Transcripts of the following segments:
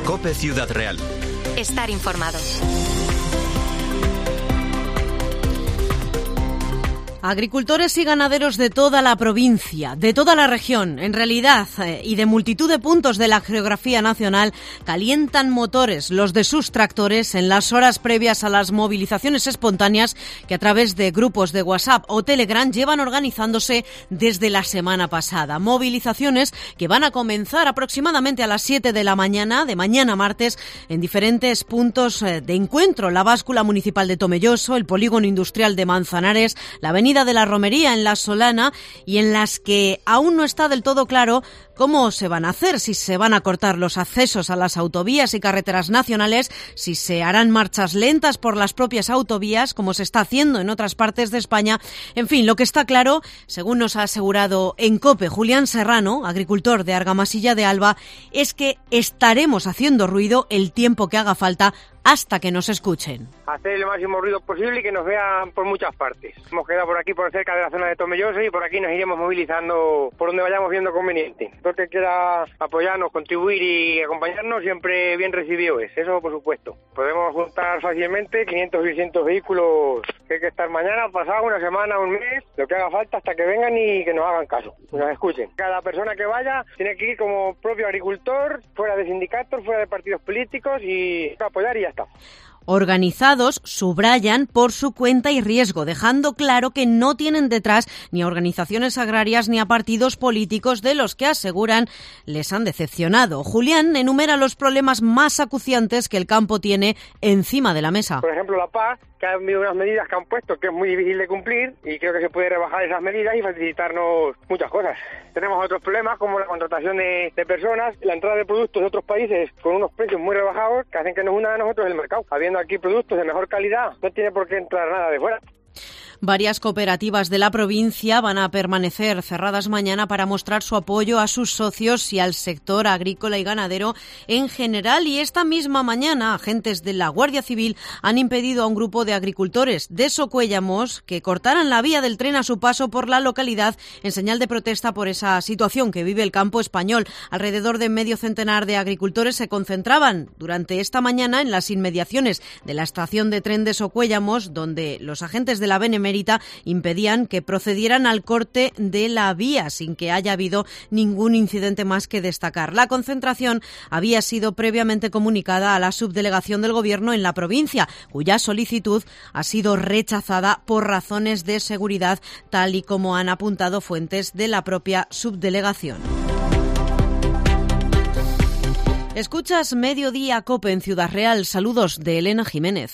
COPE Ciudad Real. Estar informado. Agricultores y ganaderos de toda la provincia, de toda la región, en realidad, y de multitud de puntos de la geografía nacional, calientan motores, los de sus tractores, en las horas previas a las movilizaciones espontáneas que a través de grupos de WhatsApp o Telegram llevan organizándose desde la semana pasada. Movilizaciones que van a comenzar aproximadamente a las 7 de la mañana, de mañana martes, en diferentes puntos de encuentro. La báscula municipal de Tomelloso, el polígono industrial de Manzanares, la avenida de la Romería en La Solana, y en las que aún no está del todo claro cómo se van a hacer, si se van a cortar los accesos a las autovías y carreteras nacionales, si se harán marchas lentas por las propias autovías, como se está haciendo en otras partes de España. En fin, lo que está claro, según nos ha asegurado en COPE Julián Serrano, agricultor de Argamasilla de Alba, es que estaremos haciendo ruido el tiempo que haga falta hasta que nos escuchen. Hacer el máximo ruido posible y que nos vean por muchas partes. Hemos quedado por aquí, por cerca de la zona de Tomelloso, y por aquí nos iremos movilizando por donde vayamos viendo conveniente. Todo el que quiera apoyarnos, contribuir y acompañarnos, siempre bien recibido es, eso por supuesto. Podemos juntar fácilmente 500 o 600 vehículos, que hay que estar mañana, pasado, una semana, un mes, lo que haga falta hasta que vengan y que nos hagan caso, que nos escuchen. Cada persona que vaya tiene que ir como propio agricultor, fuera de sindicatos, fuera de partidos políticos, y apoyar y ya está. Organizados, subrayan, por su cuenta y riesgo, dejando claro que no tienen detrás ni a organizaciones agrarias ni a partidos políticos de los que aseguran les han decepcionado. Julián enumera los problemas más acuciantes que el campo tiene encima de la mesa. Por ejemplo, la PAC, que ha habido unas medidas que han puesto que es muy difícil de cumplir, y creo que se puede rebajar esas medidas y facilitarnos muchas cosas. Tenemos otros problemas como la contratación de personas, la entrada de productos de otros países con unos precios muy rebajados que hacen que nos unan a nosotros el mercado. Habiendo aquí productos de mejor calidad, no tiene por qué entrar nada de fuera. Varias cooperativas de la provincia van a permanecer cerradas mañana para mostrar su apoyo a sus socios y al sector agrícola y ganadero en general. Y esta misma mañana, agentes de la Guardia Civil han impedido a un grupo de agricultores de Socuéllamos que cortaran la vía del tren a su paso por la localidad en señal de protesta por esa situación que vive el campo español. Alrededor de medio centenar de agricultores se concentraban durante esta mañana en las inmediaciones de la estación de tren de Socuéllamos, donde los agentes de la Benemérita impedían que procedieran al corte de la vía sin que haya habido ningún incidente más que destacar. La concentración había sido previamente comunicada a la subdelegación del Gobierno en la provincia, cuya solicitud ha sido rechazada por razones de seguridad, tal y como han apuntado fuentes de la propia subdelegación. Escuchas Mediodía COPE en Ciudad Real. Saludos de Elena Jiménez.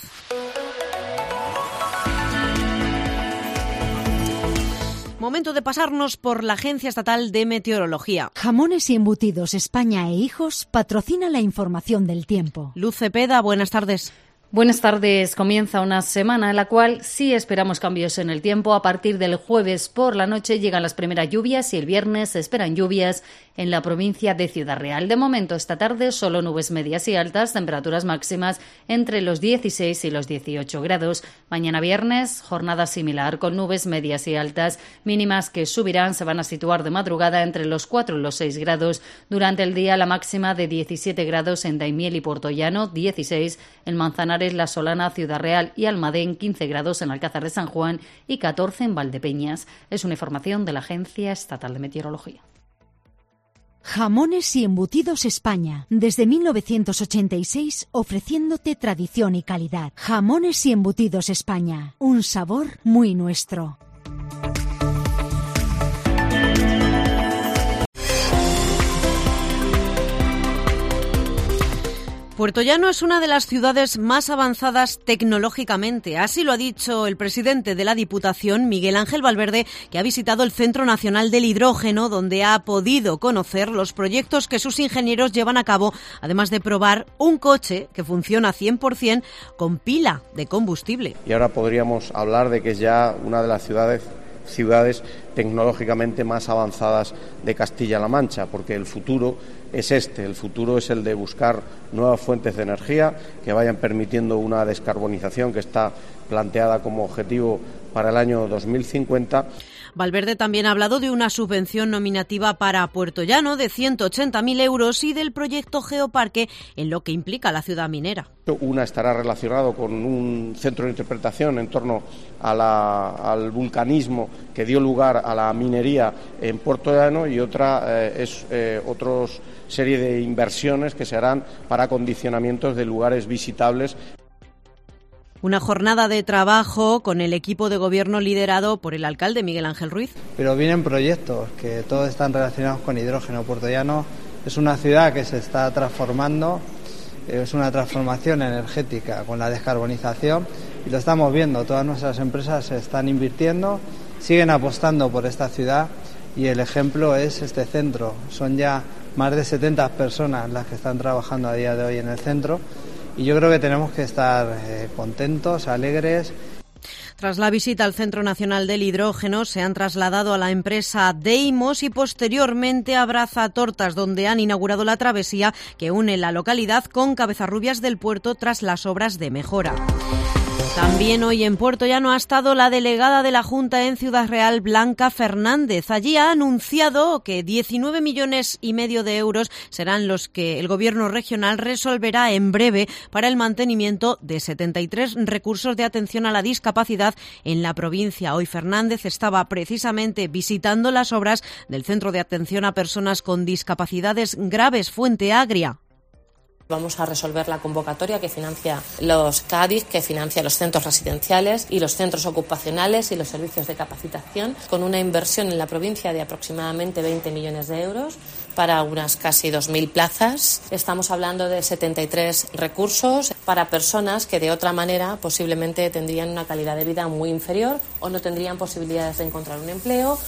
Momento de pasarnos por la Agencia Estatal de Meteorología. Jamones y Embutidos España e Hijos patrocina la información del tiempo. Luz Cepeda, buenas tardes. Buenas tardes. Comienza una semana en la cual sí esperamos cambios en el tiempo. A partir del jueves por la noche llegan las primeras lluvias y el viernes se esperan lluvias en la provincia de Ciudad Real. De momento, esta tarde solo nubes medias y altas, temperaturas máximas entre los 16 y los 18 grados. Mañana viernes, jornada similar con nubes medias y altas, mínimas que subirán, se van a situar de madrugada entre los 4 y los 6 grados. Durante el día, la máxima de 17 grados en Daimiel y Puertollano, 16 en Manzanares, La Solana, Ciudad Real y Almadén, 15 grados en Alcázar de San Juan y 14 en Valdepeñas. Es una información de la Agencia Estatal de Meteorología. Jamones y Embutidos España, desde 1986 ofreciéndote tradición y calidad. Jamones y Embutidos España, un sabor muy nuestro. Puertollano es una de las ciudades más avanzadas tecnológicamente. Así lo ha dicho el presidente de la Diputación, Miguel Ángel Valverde, que ha visitado el Centro Nacional del Hidrógeno, donde ha podido conocer los proyectos que sus ingenieros llevan a cabo, además de probar un coche que funciona 100% con pila de combustible. Y ahora podríamos hablar de que es ya una de las ciudades tecnológicamente más avanzadas de Castilla-La Mancha, porque el futuro es el futuro es el de buscar nuevas fuentes de energía que vayan permitiendo una descarbonización que está planteada como objetivo para el año 2050. Valverde también ha hablado de una subvención nominativa para Puerto Llano de 180.000 euros y del proyecto Geoparque en lo que implica la ciudad minera. Una estará relacionado con un centro de interpretación en torno al vulcanismo que dio lugar a la minería en Puerto Llano y otra es otra serie de inversiones que se harán para acondicionamientos de lugares visitables. Una jornada de trabajo con el equipo de gobierno liderado por el alcalde Miguel Ángel Ruiz. Pero vienen proyectos que todos están relacionados con hidrógeno. Puerto Llano es una ciudad que se está transformando, es una transformación energética con la descarbonización y lo estamos viendo. Todas nuestras empresas se están invirtiendo, siguen apostando por esta ciudad y el ejemplo es este centro. Son ya más de 70 personas las que están trabajando a día de hoy en el centro y yo creo que tenemos que estar contentos, alegres. Tras la visita al Centro Nacional del Hidrógeno, se han trasladado a la empresa Deimos y posteriormente a Brazatortas, donde han inaugurado la travesía que une la localidad con Cabezarrubias del Puerto tras las obras de mejora. También hoy en Puerto Llano ha estado la delegada de la Junta en Ciudad Real, Blanca Fernández. Allí ha anunciado que 19,5 millones de euros serán los que el Gobierno regional resolverá en breve para el mantenimiento de 73 recursos de atención a la discapacidad en la provincia. Hoy Fernández estaba precisamente visitando las obras del Centro de Atención a Personas con Discapacidades Graves Fuente Agria. Vamos a resolver la convocatoria que financia los CADIS, que financia los centros residenciales y los centros ocupacionales y los servicios de capacitación, con una inversión en la provincia de aproximadamente 20 millones de euros para unas casi 2.000 plazas. Estamos hablando de 73 recursos para personas que de otra manera posiblemente tendrían una calidad de vida muy inferior o no tendrían posibilidades de encontrar un empleo.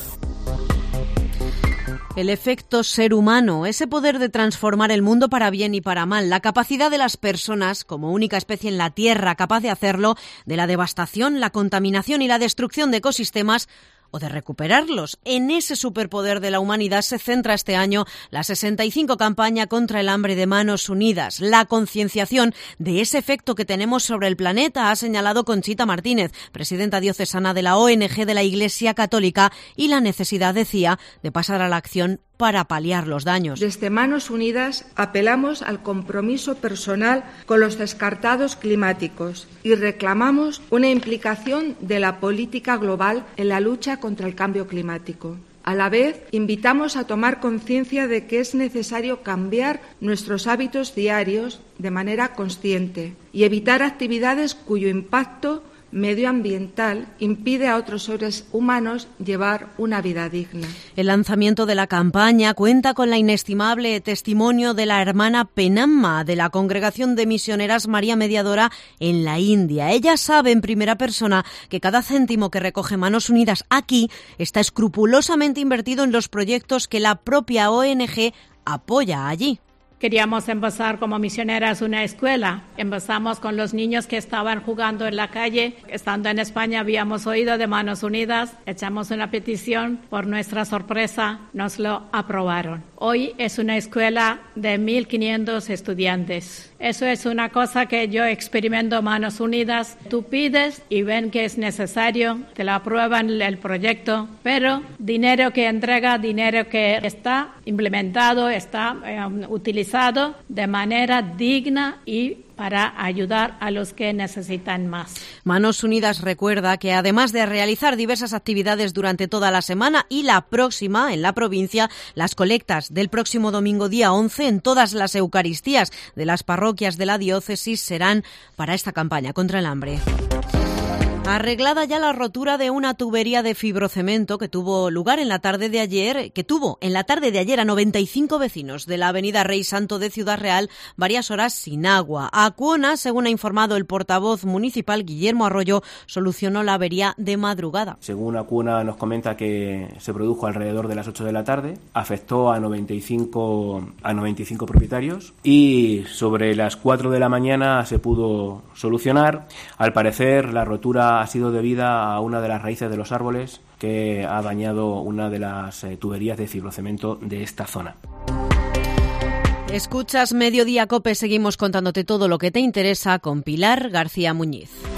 El efecto ser humano, ese poder de transformar el mundo para bien y para mal, la capacidad de las personas, como única especie en la Tierra capaz de hacerlo, de la devastación, la contaminación y la destrucción de ecosistemas, o de recuperarlos. En ese superpoder de la humanidad se centra este año la 65 campaña contra el hambre de Manos Unidas. La concienciación de ese efecto que tenemos sobre el planeta, ha señalado Conchita Martínez, presidenta diocesana de la ONG de la Iglesia Católica, y la necesidad, decía, de pasar a la acción para paliar los daños. Desde Manos Unidas apelamos al compromiso personal con los descartados climáticos y reclamamos una implicación de la política global en la lucha contra el cambio climático. A la vez, invitamos a tomar conciencia de que es necesario cambiar nuestros hábitos diarios de manera consciente y evitar actividades cuyo impacto medioambiental impide a otros seres humanos llevar una vida digna. El lanzamiento de la campaña cuenta con la inestimable testimonio de la hermana Penamma de la Congregación de Misioneras María Mediadora en la India. Ella sabe en primera persona que cada céntimo que recoge Manos Unidas aquí está escrupulosamente invertido en los proyectos que la propia ONG apoya allí. Queríamos empezar como misioneras una escuela. Empezamos con los niños que estaban jugando en la calle. Estando en España habíamos oído de Manos Unidas, echamos una petición, por nuestra sorpresa nos lo aprobaron. Hoy es una escuela de 1.500 estudiantes. Eso es una cosa que yo experimento Manos Unidas. Tú pides y ven que es necesario, te lo aprueban el proyecto, pero dinero que entrega, dinero que está implementado, está utilizado de manera digna y para ayudar a los que necesitan más. Manos Unidas recuerda que además de realizar diversas actividades durante toda la semana y la próxima en la provincia, las colectas del próximo domingo día 11 en todas las Eucaristías de las parroquias de la diócesis serán para esta campaña contra el hambre. Arreglada ya la rotura de una tubería de fibrocemento que tuvo en la tarde de ayer a 95 vecinos de la avenida Rey Santo de Ciudad Real varias horas sin agua. Acuona, según ha informado el portavoz municipal Guillermo Arroyo, solucionó la avería de madrugada. Según Acuona nos comenta que se produjo alrededor de las 8 de la tarde, afectó a 95 propietarios y sobre las 4 de la mañana se pudo solucionar. Al parecer la rotura ha sido debida a una de las raíces de los árboles que ha dañado una de las tuberías de fibrocemento de esta zona. Escuchas Mediodía COPE, seguimos contándote todo lo que te interesa con Pilar García Muñiz.